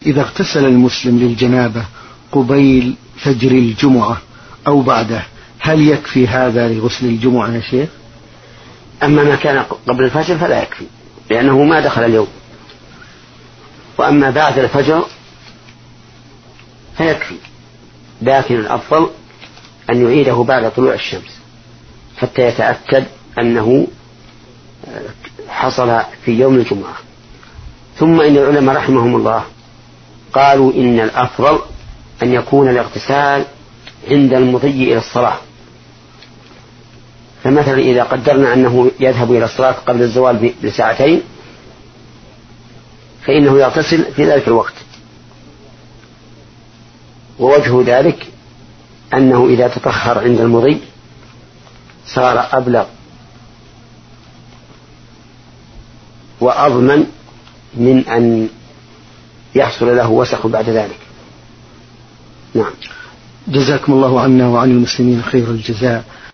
إذا اغتسل المسلم للجنابة قبيل فجر الجمعة أو بعده هل يكفي هذا لغسل الجمعة يا شيخ؟ أما ما كان قبل الفجر فلا يكفي لأنه ما دخل اليوم، وأما بعد الفجر فيكفي، لكن الأفضل أن يعيده بعد طلوع الشمس حتى يتأكد أنه حصل في يوم الجمعة. ثم إن العلماء رحمهم الله قالوا إن الأفضل أن يكون الاغتسال عند المضي إلى الصلاة، فمثلا إذا قدرنا أنه يذهب إلى الصلاة قبل الزوال بساعتين فإنه يغتسل في ذلك الوقت، ووجه ذلك أنه إذا تطهر عند المضي صار أبلغ وأضمن من أن يحصل له وسخ بعد ذلك. نعم. جزاكم الله عنا وعن المسلمين خير الجزاء.